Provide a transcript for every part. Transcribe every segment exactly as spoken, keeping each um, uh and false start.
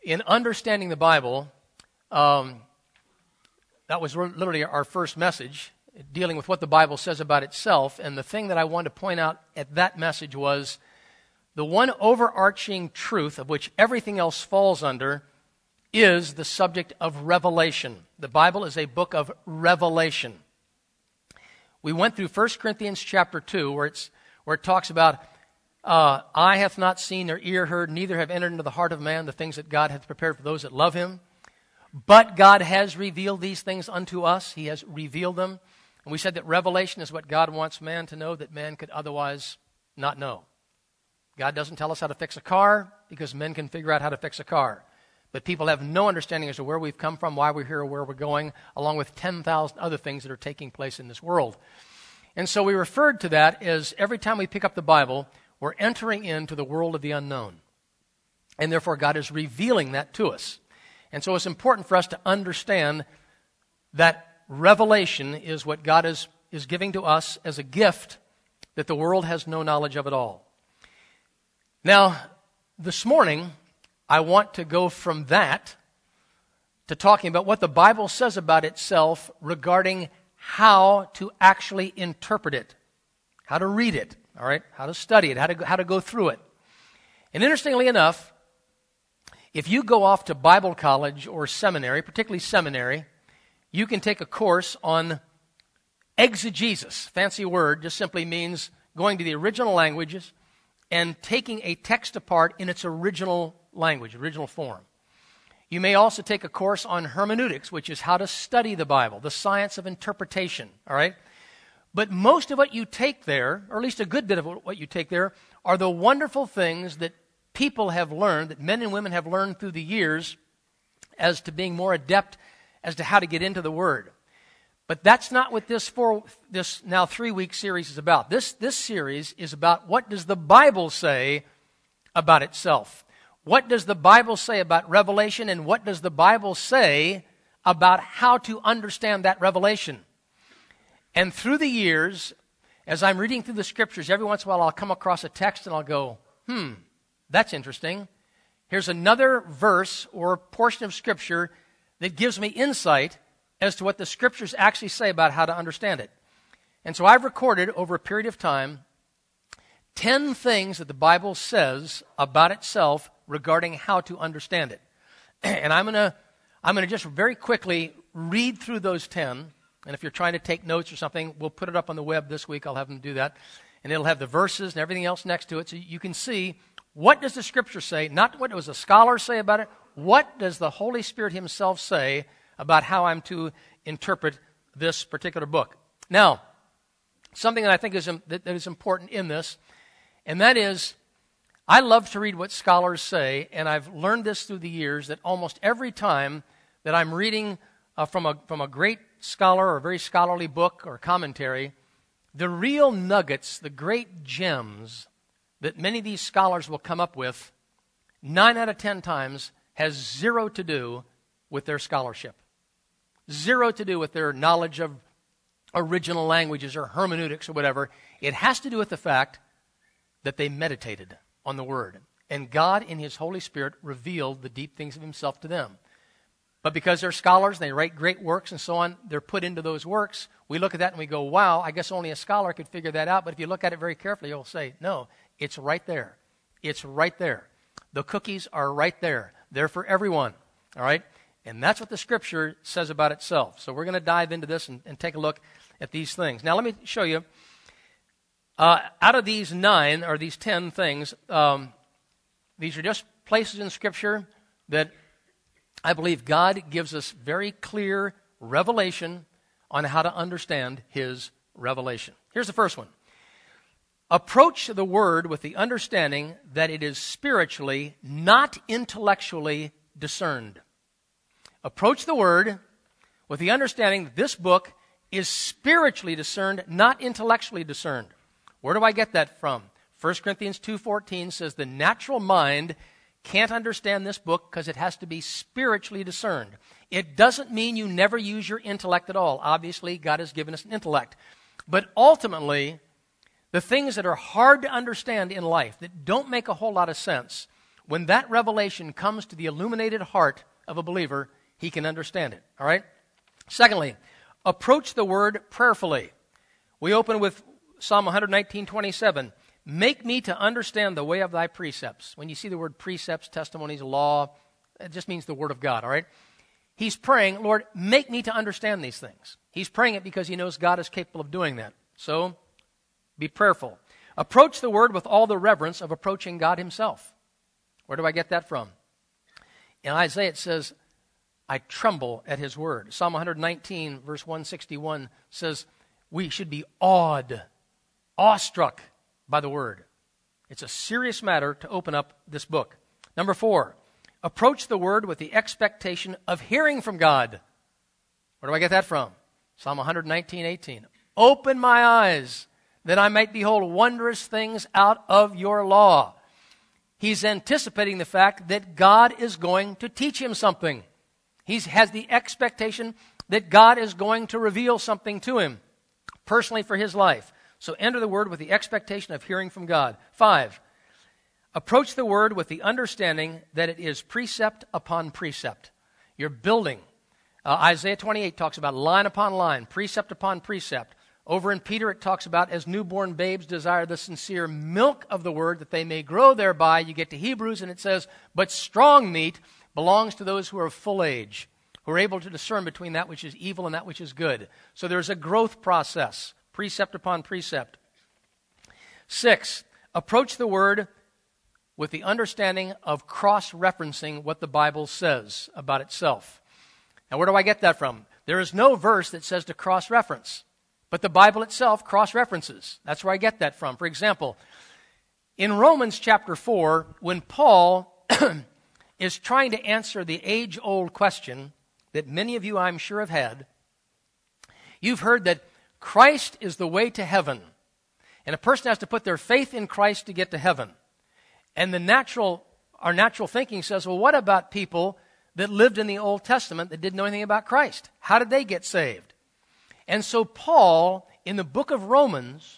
in understanding the Bible, um, that was literally our first message, dealing with what the Bible says about itself. And the thing that I wanted to point out at that message was the one overarching truth of which everything else falls under is the subject of revelation. The Bible is a book of revelation. We went through First Corinthians chapter two, where it's where it talks about uh, eye hath not seen nor ear heard, neither have entered into the heart of man the things that God hath prepared for those that love him. But God has revealed these things unto us. He has revealed them. And we said that revelation is what God wants man to know that man could otherwise not know. God doesn't tell us how to fix a car because men can figure out how to fix a car. But people have no understanding as to where we've come from, why we're here, or where we're going, along with ten thousand other things that are taking place in this world. And so we referred to that as every time we pick up the Bible, we're entering into the world of the unknown. And therefore, God is revealing that to us. And so it's important for us to understand that revelation is what God is, is giving to us as a gift that the world has no knowledge of at all. Now, this morning, I want to go from that to talking about what the Bible says about itself regarding how to actually interpret it, how to read it, all right, how to study it, how to, how to go through it. And interestingly enough, if you go off to Bible college or seminary, particularly seminary, you can take a course on exegesis. Fancy word, just simply means going to the original languages and taking a text apart in its original language, original form. You may also take a course on hermeneutics, which is how to study the Bible, the science of interpretation, all right? But most of what you take there, or at least a good bit of what you take there, are the wonderful things that people have learned, that men and women have learned through the years as to being more adept as to how to get into the Word. But that's not what this four, this now three-week series is about. This, this series is about what does the Bible say about itself. What does the Bible say about revelation, and what does the Bible say about how to understand that revelation? And through the years, as I'm reading through the Scriptures, every once in a while I'll come across a text and I'll go, hmm, that's interesting. Here's another verse or portion of Scripture that gives me insight as to what the Scriptures actually say about how to understand it. And so I've recorded over a period of time ten things that the Bible says about itself regarding how to understand it. And I'm going to I'm going to just very quickly read through those ten. And if you're trying to take notes or something, we'll put it up on the web this week. I'll have them do that. And it'll have the verses and everything else next to it so you can see what does the Scripture say, not what does a scholar say about it, what does the Holy Spirit himself say about how I'm to interpret this particular book. Now, something that I think is, that is important in this, and that is, I love to read what scholars say, and I've learned this through the years, that almost every time that I'm reading uh, from a from a great scholar or a very scholarly book or commentary, the real nuggets, the great gems that many of these scholars will come up with, nine out of ten times has zero to do with their scholarship. Zero to do with their knowledge of original languages or hermeneutics or whatever. It has to do with the fact that they meditated on the Word. And God, in His Holy Spirit, revealed the deep things of Himself to them. But because they're scholars, they write great works and so on, they're put into those works. We look at that and we go, wow, I guess only a scholar could figure that out. But if you look at it very carefully, you'll say, no, it's right there. It's right there. The cookies are right there. They're for everyone. All right? And that's what the Scripture says about itself. So we're going to dive into this and, and take a look at these things. Now, let me show you. Uh, out of these nine, or these ten things, um, these are just places in Scripture that I believe God gives us very clear revelation on how to understand His revelation. Here's the first one. Approach the Word with the understanding that it is spiritually, not intellectually discerned. Approach the Word with the understanding that this book is spiritually discerned, not intellectually discerned. Where do I get that from? First Corinthians two fourteen says the natural mind can't understand this book because it has to be spiritually discerned. It doesn't mean you never use your intellect at all. Obviously, God has given us an intellect. But ultimately, the things that are hard to understand in life, that don't make a whole lot of sense, When that revelation comes to the illuminated heart of a believer, he can understand it. All right? Secondly, approach the word prayerfully. We open with Psalm one nineteen, twenty-seven. Make me to understand the way of thy precepts. When you see the word precepts, testimonies, law, it just means the word of God, all right? He's praying, Lord, make me to understand these things. He's praying it because he knows God is capable of doing that. So, be prayerful. Approach the word with all the reverence of approaching God himself. Where do I get that from? In Isaiah it says, I tremble at his word. Psalm one nineteen, verse one sixty-one says, we should be awed, awestruck by the word. It's a serious matter to open up this book. Number four, approach the word with the expectation of hearing from God. Where do I get that from? Psalm one nineteen, eighteen. Open my eyes that I might behold wondrous things out of your law. He's anticipating the fact that God is going to teach him something. He has the expectation that God is going to reveal something to him personally for his life. So enter the word with the expectation of hearing from God. Five, approach the word with the understanding that it is precept upon precept. You're building. Uh, Isaiah twenty-eight talks about line upon line, precept upon precept. Over in Peter it talks about as newborn babes desire the sincere milk of the word that they may grow thereby. You get to Hebrews and it says, but strong meat belongs to those who are of full age, who are able to discern between that which is evil and that which is good. So there's a growth process, precept upon precept. Six, approach the word with the understanding of cross-referencing what the Bible says about itself. Now, where do I get that from? There is no verse that says to cross-reference, but the Bible itself cross-references. That's where I get that from. For example, in Romans chapter four, when Paul is trying to answer the age-old question that many of you, I'm sure, have had, you've heard that Christ is the way to heaven, and a person has to put their faith in Christ to get to heaven. And the natural, our natural thinking says, well, what about people that lived in the Old Testament that didn't know anything about Christ? How did they get saved? And so Paul, in the book of Romans,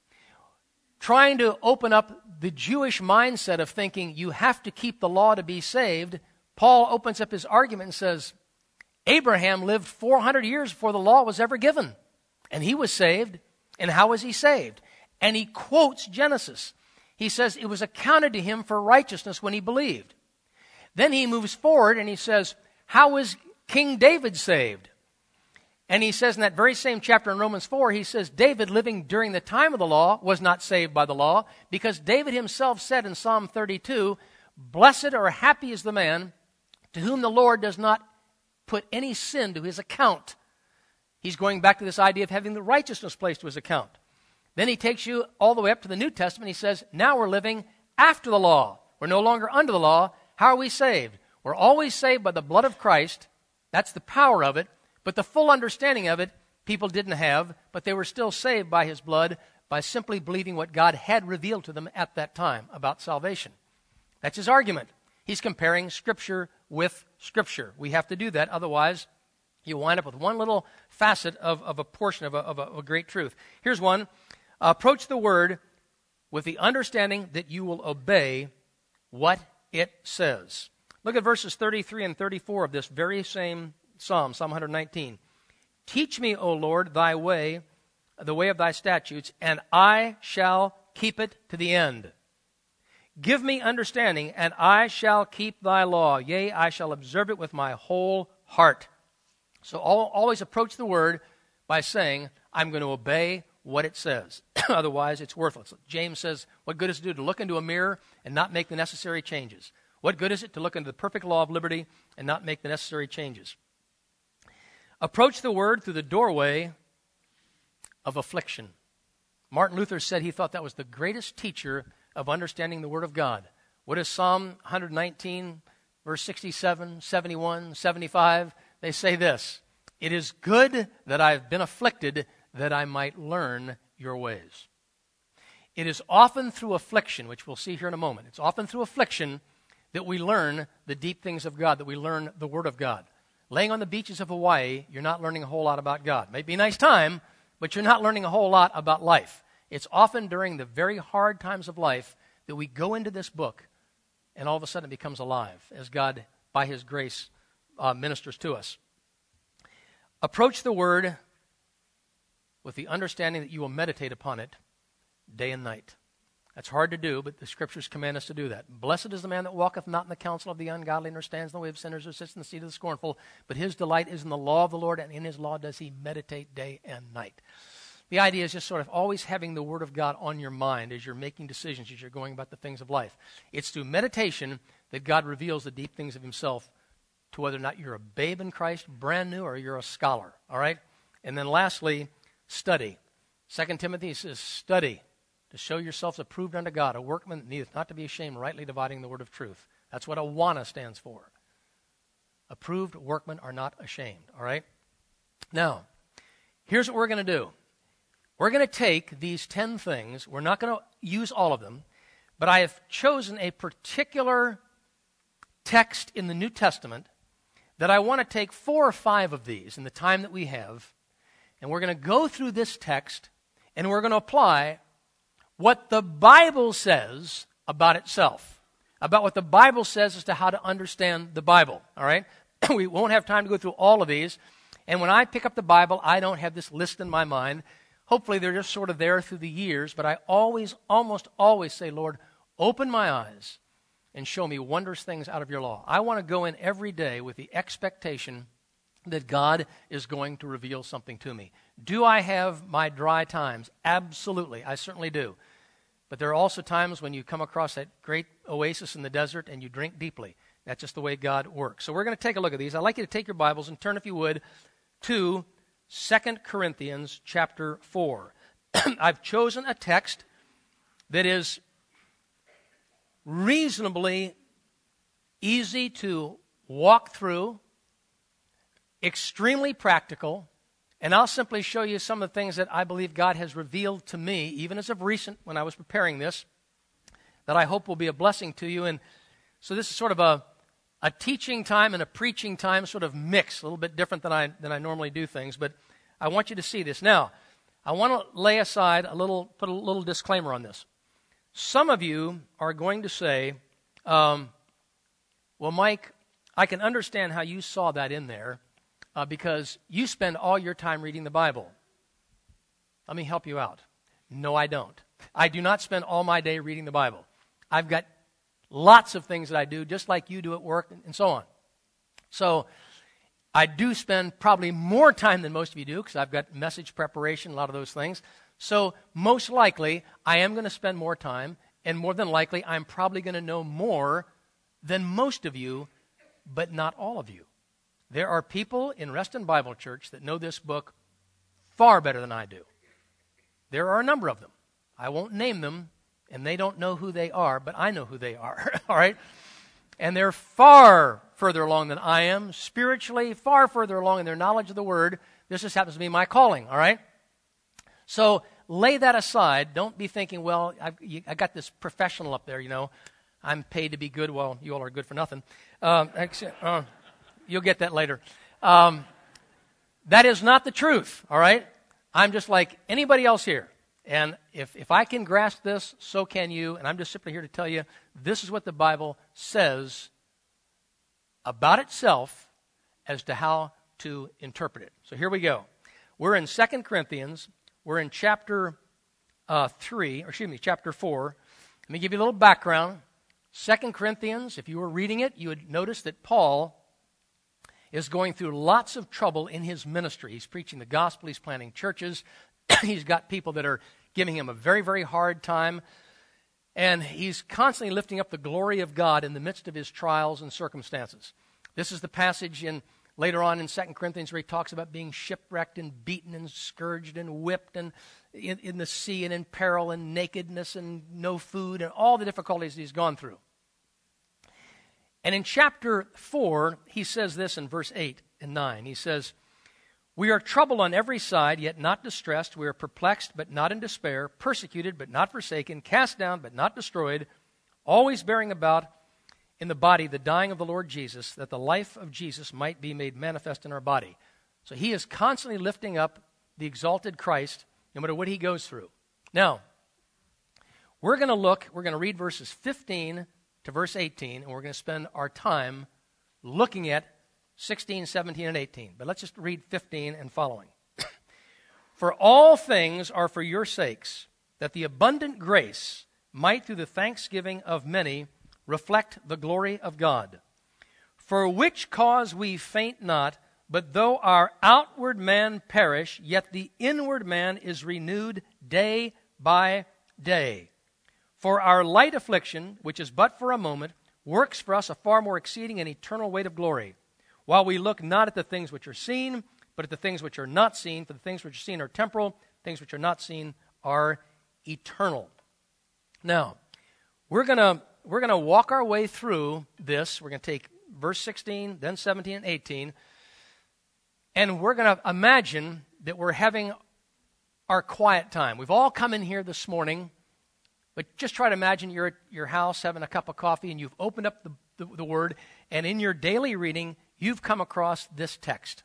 trying to open up the Jewish mindset of thinking you have to keep the law to be saved, Paul opens up his argument and says, Abraham lived four hundred years before the law was ever given, and he was saved. And how was he saved? And he quotes Genesis. He says it was accounted to him for righteousness when he believed. Then he moves forward and he says, how was King David saved? And he says in that very same chapter in Romans four, he says David, living during the time of the law, was not saved by the law, because David himself said in Psalm thirty-two, blessed or happy is the man to whom the Lord does not put any sin to his account. He's going back to this idea of having the righteousness placed to his account. Then he takes you all the way up to the New Testament. He says, now we're living after the law. We're no longer under the law. How are we saved? We're always saved by the blood of Christ. That's the power of it. But the full understanding of it, people didn't have, but they were still saved by his blood by simply believing what God had revealed to them at that time about salvation. That's his argument. He's comparing Scripture with Scripture. We have to do that, otherwise you wind up with one little facet of, of a portion of a, of, a, of a great truth. Here's one. Approach the Word with the understanding that you will obey what it says. Look at verses thirty-three and thirty-four of this very same Psalm, Psalm one nineteen. Teach me, O Lord, thy way, the way of thy statutes, and I shall keep it to the end. Give me understanding, and I shall keep thy law. Yea, I shall observe it with my whole heart. So always approach the word by saying, I'm going to obey what it says. Otherwise, it's worthless. James says, what good is it to do to look into a mirror and not make the necessary changes? What good is it to look into the perfect law of liberty and not make the necessary changes? Approach the word through the doorway of affliction. Martin Luther said he thought that was the greatest teacher of understanding the Word of God. What is Psalm one nineteen, verse sixty-seven, seventy-one, seventy-five? They say this, it is good that I have been afflicted that I might learn your ways. It is often through affliction, which we'll see here in a moment, it's often through affliction that we learn the deep things of God, that we learn the Word of God. Laying on the beaches of Hawaii, you're not learning a whole lot about God. It may be a nice time, but you're not learning a whole lot about life. It's often during the very hard times of life that we go into this book and all of a sudden it becomes alive as God, by his grace, uh, ministers to us. Approach the word with the understanding that you will meditate upon it day and night. That's hard to do, but the Scriptures command us to do that. Blessed is the man that walketh not in the counsel of the ungodly, nor stands in the way of sinners, or sits in the seat of the scornful, but his delight is in the law of the Lord, and in his law does he meditate day and night. The idea is just sort of always having the Word of God on your mind as you're making decisions, as you're going about the things of life. It's through meditation that God reveals the deep things of himself to whether or not you're a babe in Christ, brand new, or you're a scholar, all right? And then lastly, study. Second Timothy says, study to show yourselves approved unto God, a workman that needeth not to be ashamed, rightly dividing the word of truth. That's what AWANA stands for. Approved workmen are not ashamed, all right? Now, here's what we're going to do. We're going to take these ten things. We're not going to use all of them, but I have chosen a particular text in the New Testament that I want to take four or five of these in the time that we have, and we're going to go through this text, and we're going to apply what the Bible says about itself, about what the Bible says as to how to understand the Bible, all right? We won't have time to go through all of these, and when I pick up the Bible, I don't have this list in my mind. Hopefully they're just sort of there through the years, but I always, almost always say, Lord, open my eyes and show me wondrous things out of your law. I want to go in every day with the expectation that God is going to reveal something to me. Do I have my dry times? Absolutely, I certainly do. But there are also times when you come across that great oasis in the desert and you drink deeply. That's just the way God works. So we're going to take a look at these. I'd like you to take your Bibles and turn, if you would, to Second Corinthians chapter four. I've chosen a text that is reasonably easy to walk through, extremely practical, and I'll simply show you some of the things that I believe God has revealed to me, even as of recent when I was preparing this, that I hope will be a blessing to you. And so this is sort of a, a teaching time and a preaching time sort of mix, a little bit different than I, than I normally do things, but I want you to see this. Now, I want to lay aside a little, put a little disclaimer on this. Some of you are going to say, um, well, Mike, I can understand how you saw that in there uh, because you spend all your time reading the Bible. Let me help you out. No, I don't. I do not spend all my day reading the Bible. I've got lots of things that I do, just like you do at work and so on. So I do spend probably more time than most of you do because I've got message preparation, a lot of those things. So most likely, I am going to spend more time, and more than likely, I'm probably going to know more than most of you, but not all of you. There are people in Reston Bible Church that know this book far better than I do. There are a number of them. I won't name them, and they don't know who they are, but I know who they are, all right? And they're far further along than I am, spiritually, far further along in their knowledge of the Word. This just happens to be my calling, all right? So lay that aside. Don't be thinking, well, I've, you, I got this professional up there, you know. I'm paid to be good. Well, you all are good for nothing. Um, uh, you'll get that later. Um, that is not the truth, all right? I'm just like anybody else here. And if, if I can grasp this, so can you. And I'm just simply here to tell you, this is what the Bible says about itself as to how to interpret it. So here we go. We're in Second Corinthians. We're in chapter uh, three, or excuse me, chapter four. Let me give you a little background. Second Corinthians, if you were reading it, you would notice that Paul is going through lots of trouble in his ministry. He's preaching the gospel. He's planting churches. He's got people that are giving him a very, very hard time. And he's constantly lifting up the glory of God in the midst of his trials and circumstances. This is the passage in later on in Second Corinthians where he talks about being shipwrecked and beaten and scourged and whipped and in, in the sea and in peril and nakedness and no food and all the difficulties he's gone through. And in chapter four, he says this in verse eight and nine. He says, "We are troubled on every side, yet not distressed. We are perplexed, but not in despair, persecuted, but not forsaken, cast down, but not destroyed, always bearing about in the body the dying of the Lord Jesus, that the life of Jesus might be made manifest in our body." So he is constantly lifting up the exalted Christ, no matter what he goes through. Now, we're going to look, we're going to read verses fifteen to verse eighteen, and we're going to spend our time looking at sixteen, seventeen, and eighteen. But let's just read fifteen and following. For all things are for your sakes, that the abundant grace might through the thanksgiving of many reflect the glory of God. For which cause we faint not, but though our outward man perish, yet the inward man is renewed day by day. For our light affliction, which is but for a moment, works for us a far more exceeding and eternal weight of glory, while we look not at the things which are seen, but at the things which are not seen. For the things which are seen are temporal, things which are not seen are eternal. Now, we're going to we're going to walk our way through this. We're going to take verse sixteen, then seventeen and eighteen, and we're going to imagine that we're having our quiet time. We've all come in here this morning, but just try to imagine you're at your house having a cup of coffee and you've opened up the, the, the Word, and in your daily reading, you've come across this text.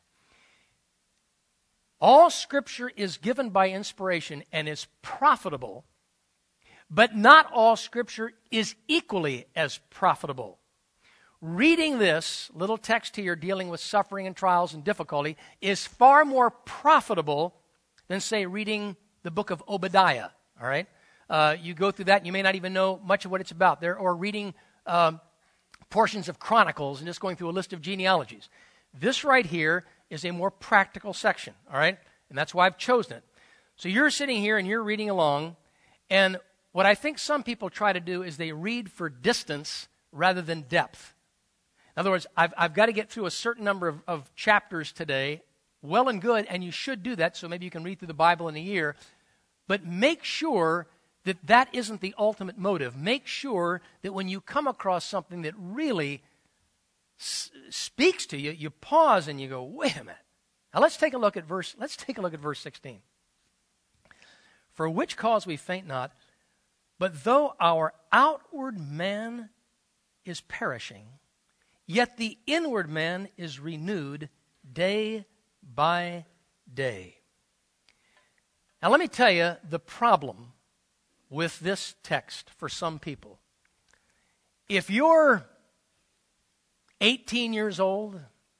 All Scripture is given by inspiration and is profitable, but not all Scripture is equally as profitable. Reading this little text here dealing with suffering and trials and difficulty is far more profitable than, say, reading the book of Obadiah, all right? Uh, you go through that and you may not even know much of what it's about there, or reading um, portions of Chronicles and just going through a list of genealogies. This right here is a more practical section, all right? And that's why I've chosen it. So you're sitting here and you're reading along, and what I think some people try to do is they read for distance rather than depth. In other words, I've, I've got to get through a certain number of, of chapters today, well and good, and you should do that, so maybe you can read through the Bible in a year, but make sure that that isn't the ultimate motive. Make sure that when you come across something that really s- speaks to you, you pause and you go, wait a minute. Now let's take a look at verse, let's take a look at verse sixteen. For which cause we faint not, but though our outward man is perishing, yet the inward man is renewed day by day. Now let me tell you the problem with this text for some people. If you're eighteen years old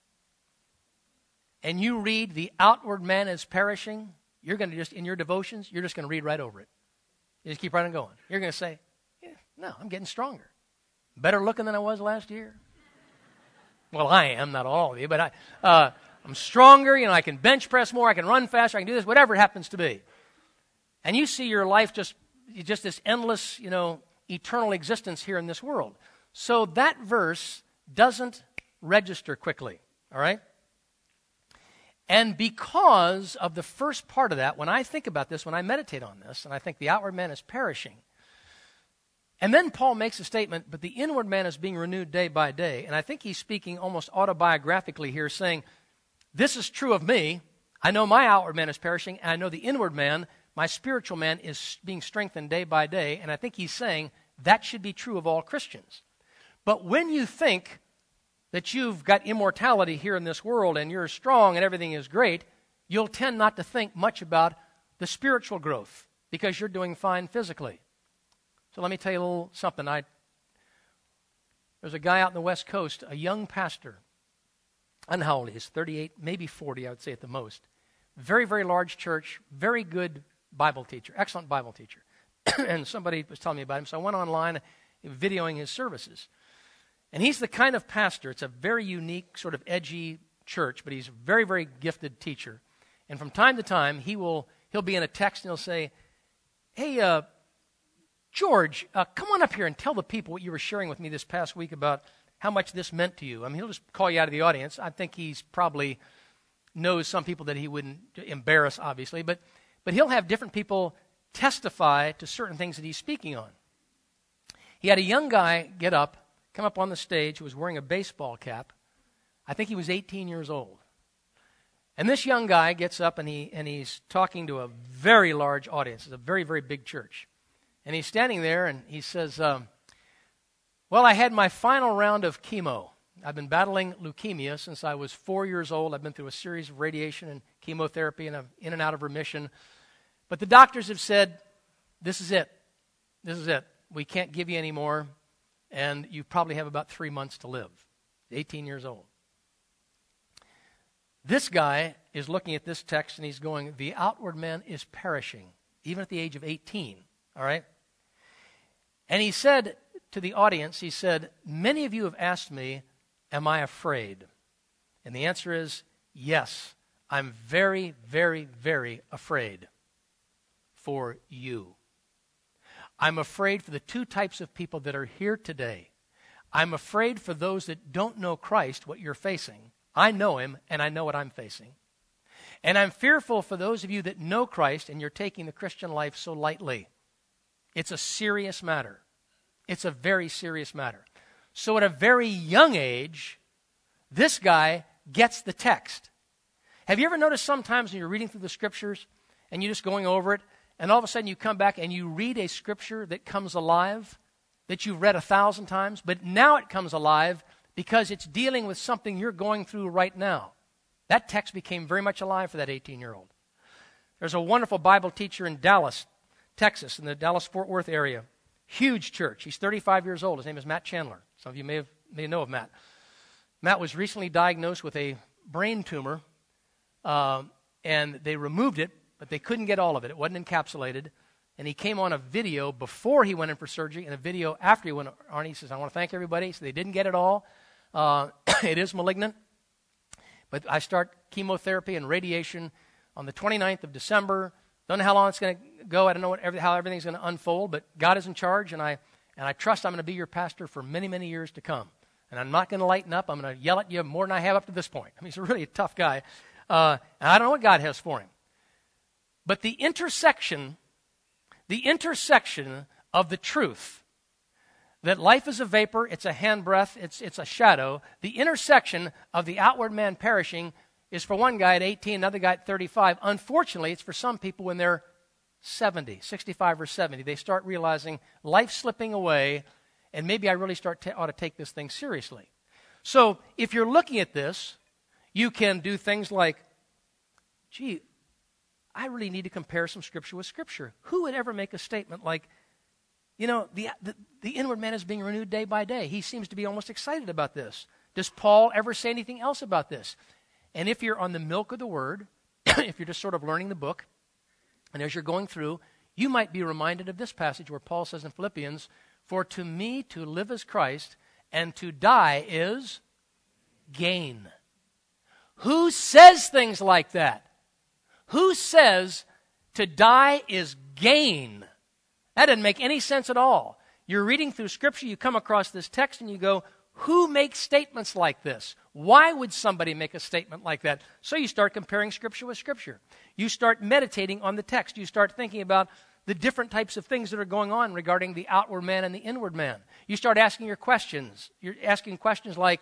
and you read the outward man is perishing, you're going to just, in your devotions, you're just going to read right over it. You just keep right on going. You're going to say, yeah, no, I'm getting stronger. Better looking than I was last year. Well, I am, not all of you, but I, uh, I'm stronger. You know, I can bench press more. I can run faster. I can do this, whatever it happens to be. And you see your life just, just this endless, you know, eternal existence here in this world. So that verse doesn't register quickly, all right? And because of the first part of that, when I think about this, when I meditate on this, and I think the outward man is perishing, and then Paul makes a statement, but the inward man is being renewed day by day. And I think he's speaking almost autobiographically here, saying, this is true of me. I know my outward man is perishing, and I know the inward man, my spiritual man, is being strengthened day by day. And I think he's saying that should be true of all Christians. But when you think that you've got immortality here in this world and you're strong and everything is great, you'll tend not to think much about the spiritual growth because you're doing fine physically. So let me tell you a little something. I There's a guy out in the West Coast, a young pastor. I don't know how old he is, thirty-eight, maybe forty, I would say at the most. Very, very large church, very good Bible teacher, excellent Bible teacher. And somebody was telling me about him, so I went online videoing his services. And he's the kind of pastor, it's a very unique, sort of edgy church, but he's a very, very gifted teacher. And from time to time, he will, he'll be in a text and he'll say, hey, uh, George, uh, come on up here and tell the people what you were sharing with me this past week about how much this meant to you. I mean, he'll just call you out of the audience. I think he's probably knows some people that he wouldn't embarrass, obviously, but, but he'll have different people testify to certain things that he's speaking on. He had a young guy get up, come up on the stage who was wearing a baseball cap. I think he was eighteen years old. And this young guy gets up and he and he's talking to a very large audience. It's a very, very big church. And he's standing there and he says, um, well, I had my final round of chemo. I've been battling leukemia since I was four years old. I've been through a series of radiation and chemotherapy and I'm in and out of remission. But the doctors have said, this is it. This is it. We can't give you any more. and you probably have about three months to live. eighteen years old. This guy is looking at this text and he's going, the outward man is perishing, even at the age of eighteen, all right? And he said to the audience, he said, many of you have asked me, am I afraid? And the answer is, yes, I'm very, very, very afraid for you. I'm afraid for the two types of people that are here today. I'm afraid for those that don't know Christ, what you're facing. I know him, and I know what I'm facing. And I'm fearful for those of you that know Christ, and you're taking the Christian life so lightly. It's a serious matter. It's a very serious matter. So at a very young age, this guy gets the text. Have you ever noticed sometimes when you're reading through the Scriptures, and you're just going over it, and all of a sudden you come back and you read a Scripture that comes alive, that you've read a thousand times, but now it comes alive because it's dealing with something you're going through right now. That text became very much alive for that eighteen-year-old. There's a wonderful Bible teacher in Dallas, Texas, in the Dallas-Fort Worth area. Huge church. He's thirty-five years old. His name is Matt Chandler. Some of you may, have, may know of Matt. Matt was recently diagnosed with a brain tumor, uh, and they removed it, but they couldn't get all of it. It wasn't encapsulated. And he came on a video before he went in for surgery and a video after he went on. He says, I want to thank everybody. So they didn't get it all. Uh, it is malignant. But I start chemotherapy and radiation on the twenty-ninth of December. Don't know how long it's going to go. I don't know what, every, how everything's going to unfold. But God is in charge, and I, and I trust I'm going to be your pastor for many, many years to come. And I'm not going to lighten up. I'm going to yell at you more than I have up to this point. I mean, he's a really tough guy. Uh, and I don't know what God has for him. But the intersection... The intersection of the truth that life is a vapor, it's a handbreadth, it's, it's a shadow. The intersection of the outward man perishing is for one guy at eighteen, another guy at thirty-five. Unfortunately, it's for some people when they're seventy, sixty-five or seventy. They start realizing life's slipping away, and maybe I really start to, ought to take this thing seriously. So if you're looking at this, you can do things like, gee, I really need to compare some Scripture with Scripture. Who would ever make a statement like, you know, the, the, the inward man is being renewed day by day? He seems to be almost excited about this. Does Paul ever say anything else about this? And if you're on the milk of the Word, if you're just sort of learning the book, and as you're going through, you might be reminded of this passage where Paul says in Philippians, for to me to live is Christ, and to die is gain. Who says things like that? Who says to die is gain? That doesn't make any sense at all. You're reading through Scripture, you come across this text, and you go, who makes statements like this? Why would somebody make a statement like that? So you start comparing Scripture with Scripture. You start meditating on the text. You start thinking about the different types of things that are going on regarding the outward man and the inward man. You start asking your questions. You're asking questions like,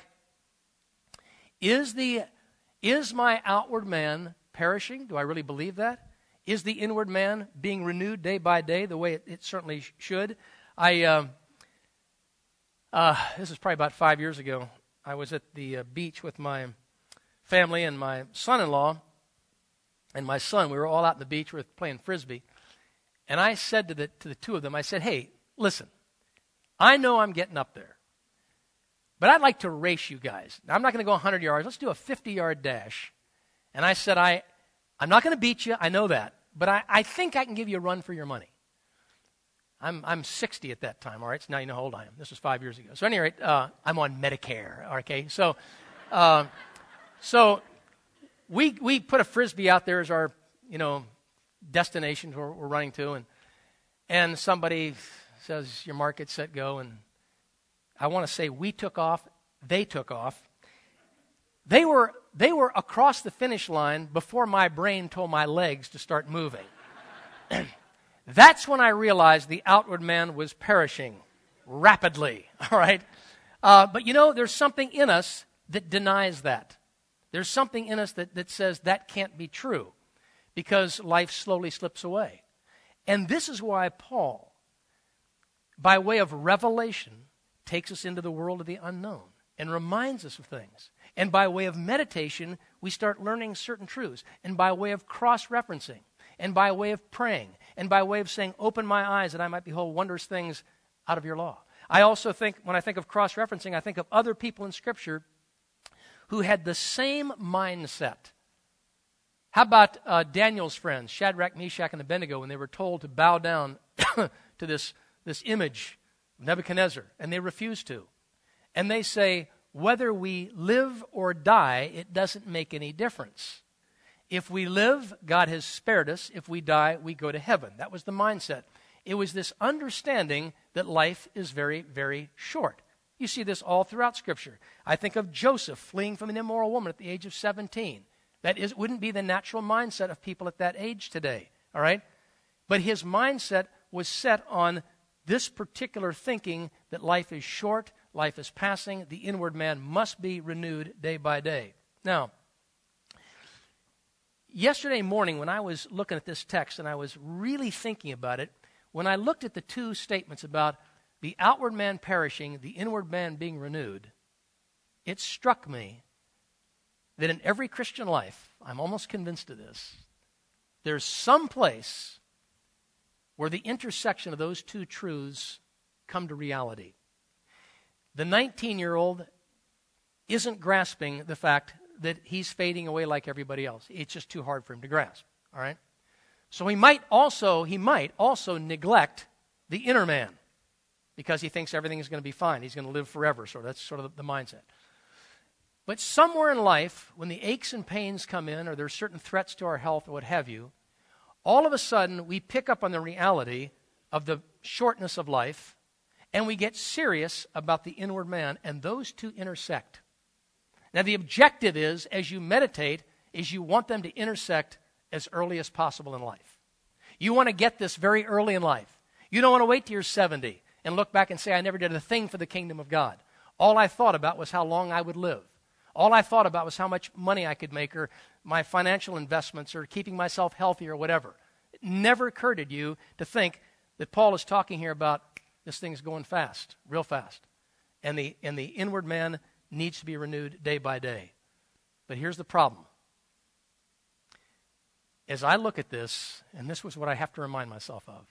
is the is my outward man perishing? Do I really believe that? Is the inward man being renewed day by day the way it, it certainly sh- should? I uh, uh, this is probably about five years ago. I was at the uh, beach with my family and my son-in-law and my son. We were all out on the beach. We were playing Frisbee. And I said to the, to the two of them, I said, hey, listen, I know I'm getting up there, but I'd like to race you guys. Now, I'm not going to go one hundred yards. Let's do a fifty-yard dash. And I said, I, I'm not going to beat you. I know that. But I, I think I can give you a run for your money. I'm I'm sixty at that time, all right? So now you know how old I am. This was five years ago. So at any rate, uh, I'm on Medicare, okay? So uh, so we we put a Frisbee out there as our, you know, destination we're, we're running to. And, and somebody says, your mark, get set, go. And I want to say we took off. They took off. They were they were across the finish line before my brain told my legs to start moving. That's when I realized the outward man was perishing rapidly, all right? Uh, but you know, there's something in us that denies that. There's something in us that, that says that can't be true because life slowly slips away. And this is why Paul, by way of revelation, takes us into the world of the unknown and reminds us of things. And by way of meditation, we start learning certain truths. And by way of cross-referencing, and by way of praying, and by way of saying, open my eyes that I might behold wondrous things out of your law. I also think, when I think of cross-referencing, I think of other people in Scripture who had the same mindset. How about uh, Daniel's friends, Shadrach, Meshach, and Abednego, when they were told to bow down to this, this image of Nebuchadnezzar, and they refused to. And they say, whether we live or die, it doesn't make any difference. If we live, God has spared us. If we die, we go to heaven. That was the mindset. It was this understanding that life is very, very short. You see this all throughout Scripture. I think of Joseph fleeing from an immoral woman at the age of seventeen. That is, wouldn't be the natural mindset of people at that age today, all right? But his mindset was set on this particular thinking that life is short, life is passing, the inward man must be renewed day by day. Now, yesterday morning when I was looking at this text and I was really thinking about it, when I looked at the two statements about the outward man perishing, the inward man being renewed, it struck me that in every Christian life, I'm almost convinced of this, there's some place where the intersection of those two truths come to reality. The nineteen-year-old isn't grasping the fact that he's fading away like everybody else. It's just too hard for him to grasp, all right? So he might also, he might also neglect the inner man because he thinks everything is going to be fine. He's going to live forever, so that's sort of the mindset. But somewhere in life, when the aches and pains come in, or there's certain threats to our health or what have you, all of a sudden we pick up on the reality of the shortness of life, and we get serious about the inward man, and those two intersect. Now the objective is, as you meditate, is you want them to intersect as early as possible in life. You want to get this very early in life. You don't want to wait till you're seventy and look back and say, I never did a thing for the kingdom of God. All I thought about was how long I would live. All I thought about was how much money I could make, or my financial investments, or keeping myself healthy, or whatever. It never occurred to you to think that Paul is talking here about this thing's going fast, real fast. And the, and the inward man needs to be renewed day by day. But here's the problem. As I look at this, and this was what I have to remind myself of,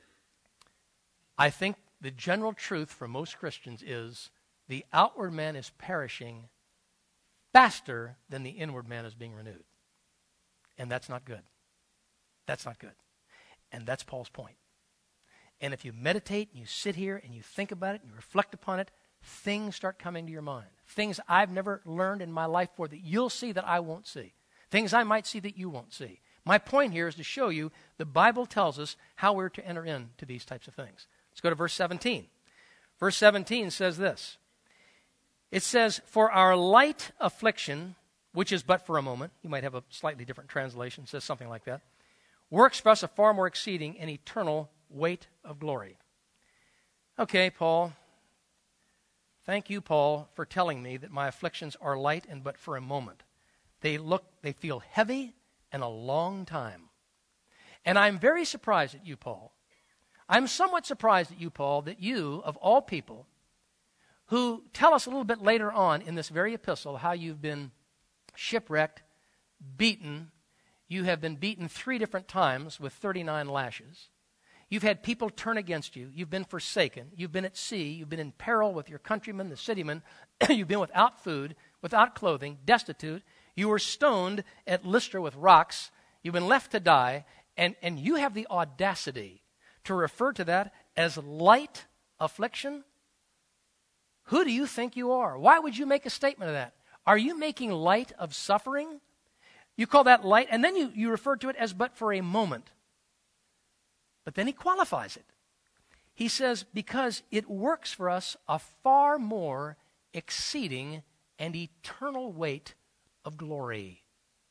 I think the general truth for most Christians is the outward man is perishing faster than the inward man is being renewed. And that's not good. That's not good. And that's Paul's point. And if you meditate and you sit here and you think about it and you reflect upon it, things start coming to your mind. Things I've never learned in my life before that you'll see that I won't see. Things I might see that you won't see. My point here is to show you the Bible tells us how we're to enter into these types of things. Let's go to verse seventeen. Verse seventeen says this. It says, for our light affliction, which is but for a moment, you might have a slightly different translation, says something like that, works for us a far more exceeding and eternal weight of glory. Okay, Paul. Thank you, Paul, for telling me that my afflictions are light and but for a moment. They look, they feel heavy and a long time. And I'm very surprised at you, Paul. I'm somewhat surprised at you, Paul, that you, of all people, who tell us a little bit later on in this very epistle how you've been shipwrecked, beaten. You have been beaten three different times with thirty-nine lashes. You've had people turn against you. You've been forsaken. You've been at sea. You've been in peril with your countrymen, the citymen. You've been without food, without clothing, destitute. You were stoned at Lystra with rocks. You've been left to die. And, and you have the audacity to refer to that as light affliction? Who do you think you are? Why would you make a statement of that? Are you making light of suffering? You call that light, and then you, you refer to it as but for a moment. But then he qualifies it. He says, because it works for us a far more exceeding and eternal weight of glory.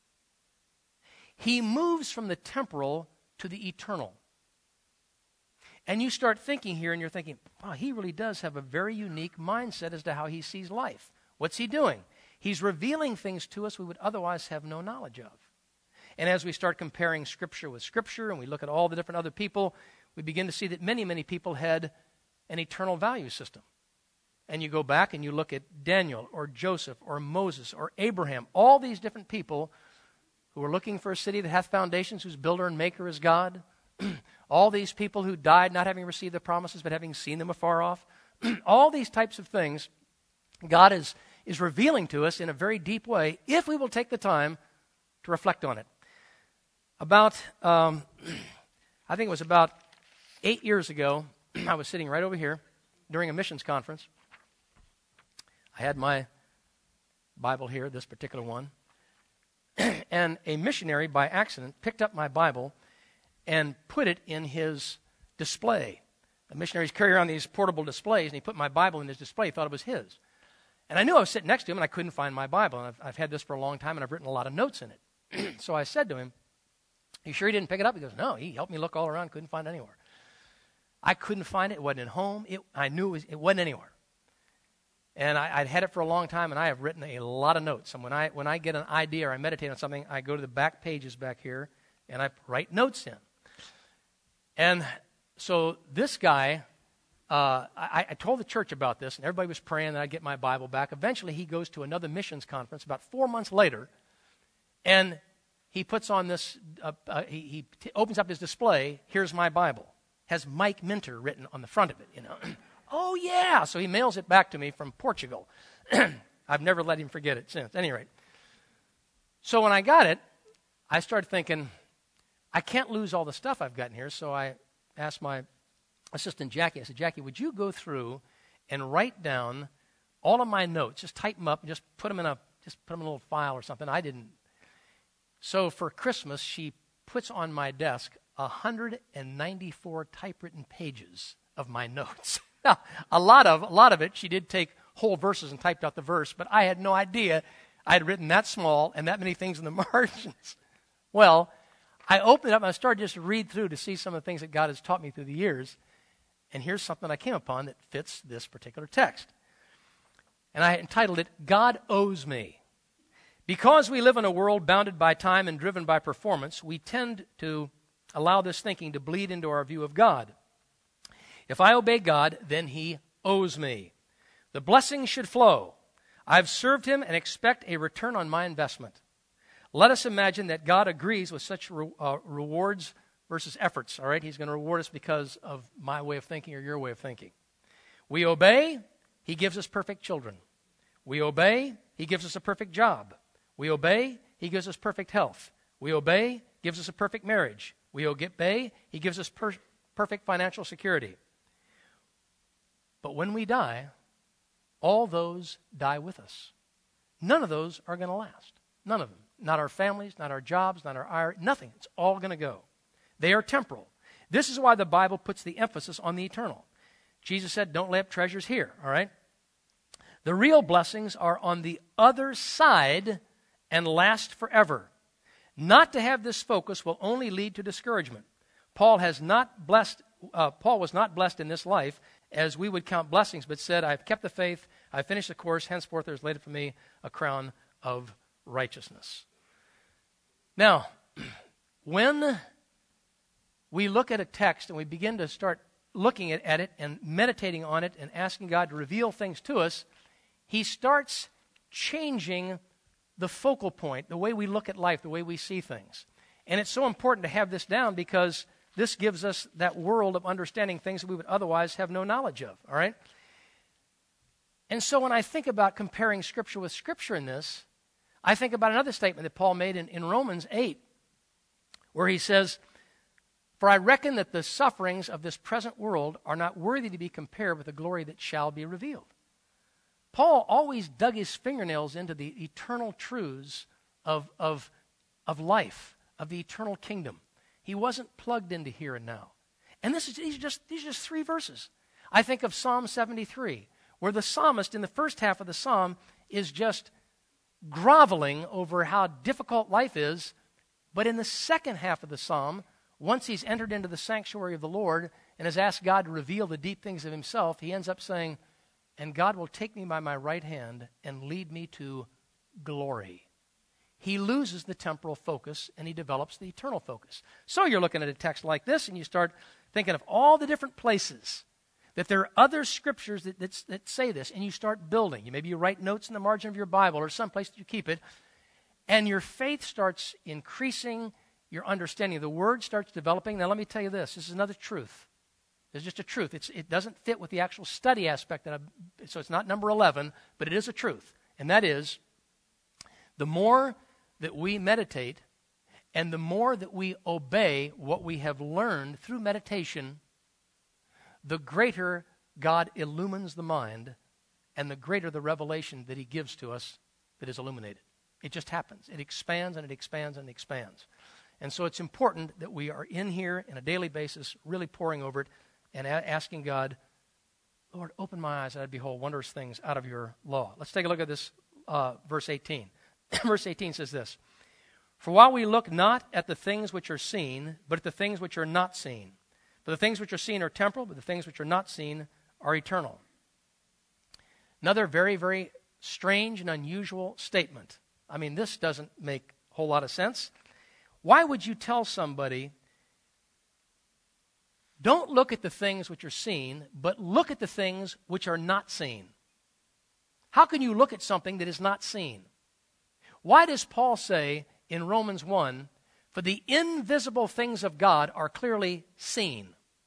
He moves from the temporal to the eternal. And you start thinking here, and you're thinking, wow, he really does have a very unique mindset as to how he sees life. What's he doing? He's revealing things to us we would otherwise have no knowledge of. And as we start comparing Scripture with Scripture, and we look at all the different other people, we begin to see that many, many people had an eternal value system. And you go back and you look at Daniel or Joseph or Moses or Abraham, all these different people who are looking for a city that hath foundations, whose builder and maker is God. All these people who died not having received the promises but having seen them afar off. All these types of things, God is, is revealing to us in a very deep way if we will take the time to reflect on it. About, um, I think it was about eight years ago, I was sitting right over here during a missions conference. I had my Bible here, this particular one. And a missionary, by accident, picked up my Bible and put it in his display. The missionaries carry around these portable displays, and he put my Bible in his display. He thought it was his. And I knew I was sitting next to him, and I couldn't find my Bible. And I've, I've had this for a long time, and I've written a lot of notes in it. So I said to him, "You sure he didn't pick it up?" He goes, "No, he helped me look all around, couldn't find it anywhere." I couldn't find it. It wasn't at home. It, I knew it, was, it wasn't anywhere. And I, I'd had it for a long time, and I have written a lot of notes. And when I when I get an idea or I meditate on something, I go to the back pages back here, and I write notes in. And so this guy, uh, I, I told the church about this, and everybody was praying that I'd get my Bible back. Eventually, he goes to another missions conference about four months later, and he puts on this, uh, uh, he, he t- opens up his display. Here's my Bible. Has Mike Minter written on the front of it, you know. Oh, yeah. So he mails it back to me from Portugal. I've never let him forget it since. At any rate. So when I got it, I started thinking, I can't lose all the stuff I've got in here. So I asked my assistant, Jackie, I said, "Jackie, would you go through and write down all of my notes? Just type them up and just put them in a, just put them in a little file or something." I didn't. So for Christmas, she puts on my desk one hundred ninety-four typewritten pages of my notes. Now, a lot of a lot of it, she did take whole verses and typed out the verse, but I had no idea I had written that small and that many things in the margins. Well, I opened it up and I started just to read through to see some of the things that God has taught me through the years, and here's something I came upon that fits this particular text. And I entitled it, "God Owes Me." Because we live in a world bounded by time and driven by performance, we tend to allow this thinking to bleed into our view of God. If I obey God, then he owes me. The blessings should flow. I've served him and expect a return on my investment. Let us imagine that God agrees with such re- uh, rewards versus efforts, all right? He's going to reward us because of my way of thinking or your way of thinking. We obey, he gives us perfect children. We obey, he gives us a perfect job. We obey, he gives us perfect health. We obey, gives us a perfect marriage. We obey, he gives us per- perfect financial security. But when we die, all those die with us. None of those are going to last. None of them. Not our families, not our jobs, not our our nothing. It's all going to go. They are temporal. This is why the Bible puts the emphasis on the eternal. Jesus said, "Don't lay up treasures here," all right? The real blessings are on the other side and last forever. Not to have this focus will only lead to discouragement. Paul has not blessed. Uh, Paul was not blessed in this life as we would count blessings, but said, "I've kept the faith, I've finished the course, henceforth there is laid up for me a crown of righteousness." Now, when we look at a text and we begin to start looking at, at it and meditating on it and asking God to reveal things to us, he starts changing the focal point, the way we look at life, the way we see things. And it's so important to have this down because this gives us that world of understanding things that we would otherwise have no knowledge of, all right? And so when I think about comparing Scripture with Scripture in this, I think about another statement that Paul made in, in Romans eight, where he says, "For I reckon that the sufferings of this present world are not worthy to be compared with the glory that shall be revealed." Paul always dug his fingernails into the eternal truths of, of, of life, of the eternal kingdom. He wasn't plugged into here and now. And this is these are just these are just three verses. I think of Psalm seventy-three, where the psalmist in the first half of the psalm is just groveling over how difficult life is, but in the second half of the psalm, once he's entered into the sanctuary of the Lord and has asked God to reveal the deep things of himself, he ends up saying, "And God will take me by my right hand and lead me to glory." He loses the temporal focus and he develops the eternal focus. So you're looking at a text like this and you start thinking of all the different places that there are other scriptures that, that, that say this, and you start building. You, maybe you write notes in the margin of your Bible or someplace that you keep it, and your faith starts increasing, your understanding of the Word starts developing. Now let me tell you this, this is another truth. It's just a truth. It's, it doesn't fit with the actual study aspect. That I, so it's not number eleven, but it is a truth. And that is, the more that we meditate and the more that we obey what we have learned through meditation, the greater God illumines the mind and the greater the revelation that he gives to us that is illuminated. It just happens. It expands and it expands and it expands. And so it's important that we are in here on a daily basis, really poring over it and a- asking God, Lord, open my eyes that I behold wondrous things out of your law. Let's take a look at this uh, verse eighteen. Verse eighteen says this, for while we look not at the things which are seen, but at the things which are not seen. For the things which are seen are temporal, but the things which are not seen are eternal. Another very, very strange and unusual statement. I mean, this doesn't make a whole lot of sense. Why would you tell somebody, don't look at the things which are seen, but look at the things which are not seen? How can you look at something that is not seen? Why does Paul say in Romans one, for the invisible things of God are clearly seen?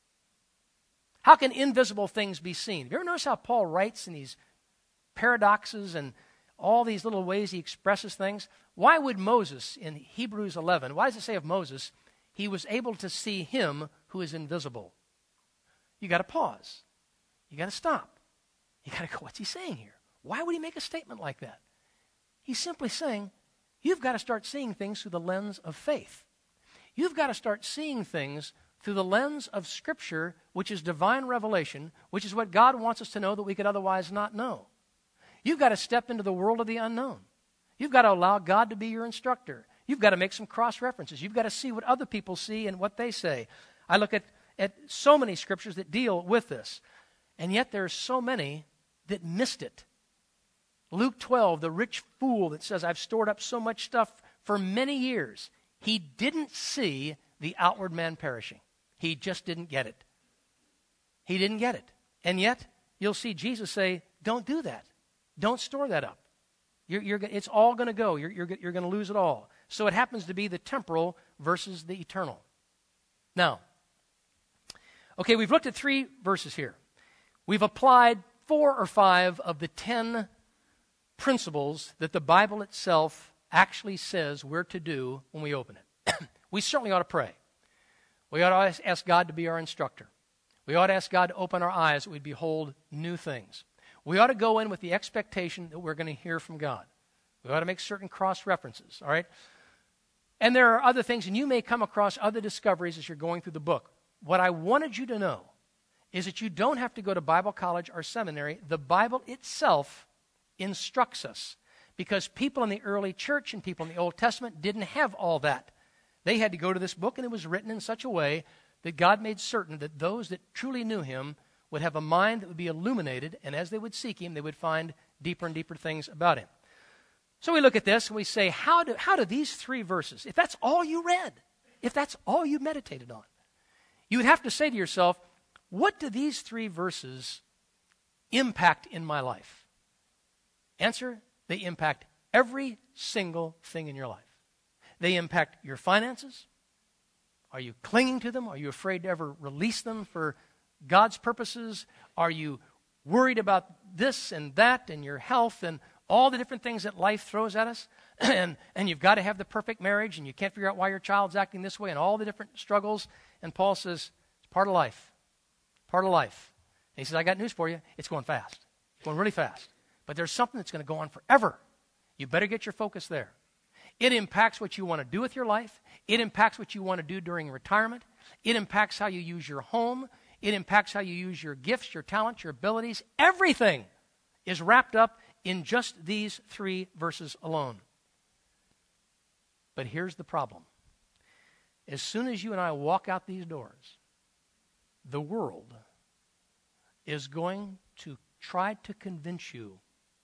How can invisible things be seen? Have you ever noticed how Paul writes in these paradoxes and all these little ways he expresses things? Why would Moses in Hebrews eleven, why does it say of Moses, he was able to see him who is invisible? You got to pause. You got to stop. You got to go, what's he saying here? Why would he make a statement like that? He's simply saying, you've got to start seeing things through the lens of faith. You've got to start seeing things through the lens of Scripture, which is divine revelation, which is what God wants us to know that we could otherwise not know. You've got to step into the world of the unknown. You've got to allow God to be your instructor. You've got to make some cross-references. You've got to see what other people see and what they say. I look at, at so many Scriptures that deal with this, and yet there are so many that missed it. Luke twelve, the rich fool that says, I've stored up so much stuff for many years. He didn't see the outward man perishing. He just didn't get it. He didn't get it. And yet, you'll see Jesus say, don't do that. Don't store that up. You're, you're, it's all going to go. You're, you're, you're going to lose it all. So it happens to be the temporal versus the eternal. Now, okay, we've looked at three verses here. We've applied four or five of the ten principles that the Bible itself actually says we're to do when we open it. We certainly ought to pray. We ought to ask God to be our instructor. We ought to ask God to open our eyes that we behold new things. We ought to go in with the expectation that we're going to hear from God. We ought to make certain cross-references, all right? And there are other things, and you may come across other discoveries as you're going through the book. What I wanted you to know is that you don't have to go to Bible college or seminary. The Bible itself instructs us, because people in the early church and people in the Old Testament didn't have all that. They had to go to this book, and it was written in such a way that God made certain that those that truly knew him would have a mind that would be illuminated, and as they would seek him, they would find deeper and deeper things about him. So we look at this and we say, how do, how do these three verses, if that's all you read, if that's all you meditated on, you would have to say to yourself, what do these three verses impact in my life? Answer, they impact every single thing in your life. They impact your finances. Are you clinging to them? Are you afraid to ever release them for God's purposes? Are you worried about this and that and your health and all the different things that life throws at us? and, and you've got to have the perfect marriage, and you can't figure out why your child's acting this way and all the different struggles. And Paul says, it's part of life. Part of life. And he says, I got news for you. It's going fast. It's going really fast. But there's something that's going to go on forever. You better get your focus there. It impacts what you want to do with your life. It impacts what you want to do during retirement. It impacts how you use your home. It impacts how you use your gifts, your talents, your abilities. Everything is wrapped up in just these three verses alone. But here's the problem. As soon as you and I walk out these doors, the world is going to try to convince you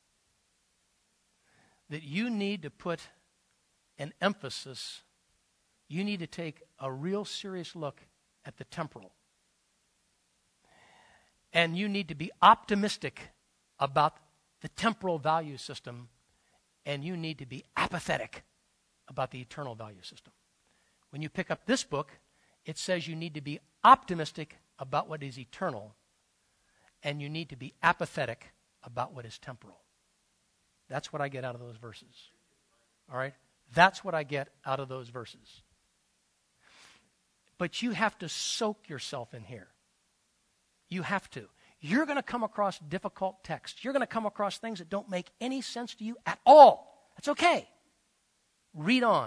that you need to put an emphasis, you need to take a real serious look at the temporal. And you need to be optimistic about the temporal value system, and you need to be apathetic about the eternal value system. When you pick up this book, it says you need to be optimistic about what is eternal, and you need to be apathetic about what is temporal. That's what I get out of those verses. All right? That's what I get out of those verses. But you have to soak yourself in here. You have to. You're going to come across difficult texts. You're going to come across things that don't make any sense to you at all. That's okay. Read on.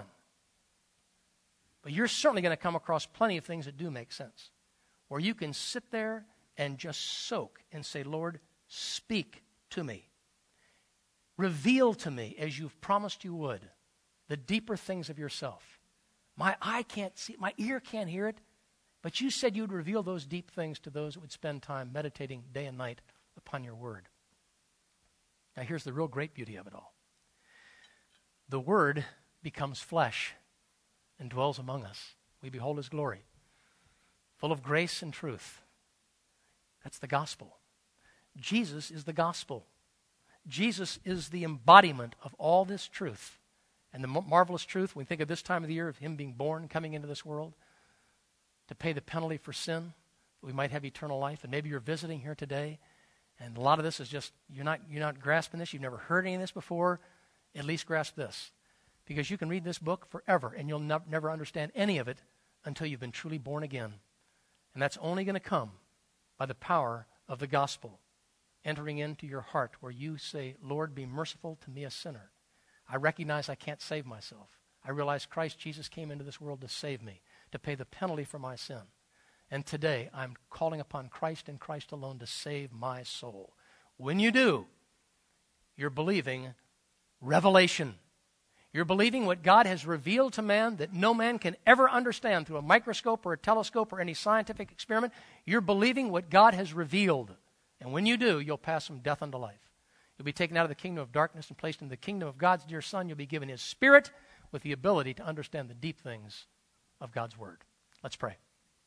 But you're certainly going to come across plenty of things that do make sense, where you can sit there and just soak and say, Lord, speak to me. Reveal to me, as you've promised you would, the deeper things of yourself. My eye can't see, my ear can't hear it, but you said you would reveal those deep things to those that would spend time meditating day and night upon your word. Now here's the real great beauty of it all. The word becomes flesh and dwells among us. We behold his glory, full of grace and truth. That's the gospel. Jesus is the gospel. Jesus is the embodiment of all this truth. And the marvelous truth, when we think of this time of the year, of him being born, coming into this world, to pay the penalty for sin, that we might have eternal life. And maybe you're visiting here today, and a lot of this is just, you're not, you're not grasping this, you've never heard any of this before. At least grasp this. Because you can read this book forever, and you'll ne- never understand any of it until you've been truly born again. And that's only going to come by the power of the gospel entering into your heart, where you say, Lord, be merciful to me, a sinner. I recognize I can't save myself. I realize Christ Jesus came into this world to save me, to pay the penalty for my sin. And today I'm calling upon Christ and Christ alone to save my soul. When you do, you're believing revelation. You're believing what God has revealed to man that no man can ever understand through a microscope or a telescope or any scientific experiment. You're believing what God has revealed. And when you do, you'll pass from death unto life. You'll be taken out of the kingdom of darkness and placed in the kingdom of God's dear Son. You'll be given his Spirit with the ability to understand the deep things of God's Word. Let's pray.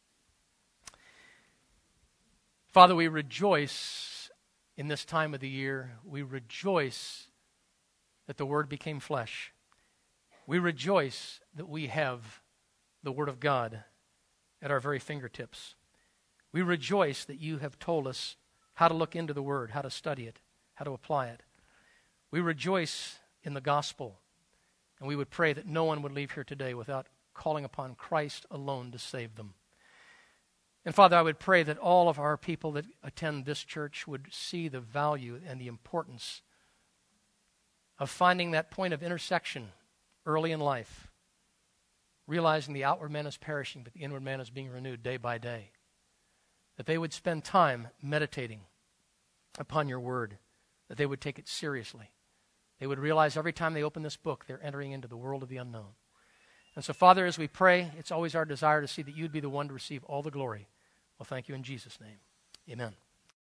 Father, we rejoice in this time of the year. We rejoice that the Word became flesh. We rejoice that we have the Word of God at our very fingertips. We rejoice that you have told us how to look into the Word, how to study it, how to apply it. We rejoice in the gospel, and we would pray that no one would leave here today without calling upon Christ alone to save them. And Father, I would pray that all of our people that attend this church would see the value and the importance of finding that point of intersection early in life, realizing the outward man is perishing, but the inward man is being renewed day by day. That they would spend time meditating upon your word, that they would take it seriously. They would realize every time they open this book, they're entering into the world of the unknown. And so, Father, as we pray, it's always our desire to see that you'd be the one to receive all the glory. Well, thank you in Jesus' name. Amen.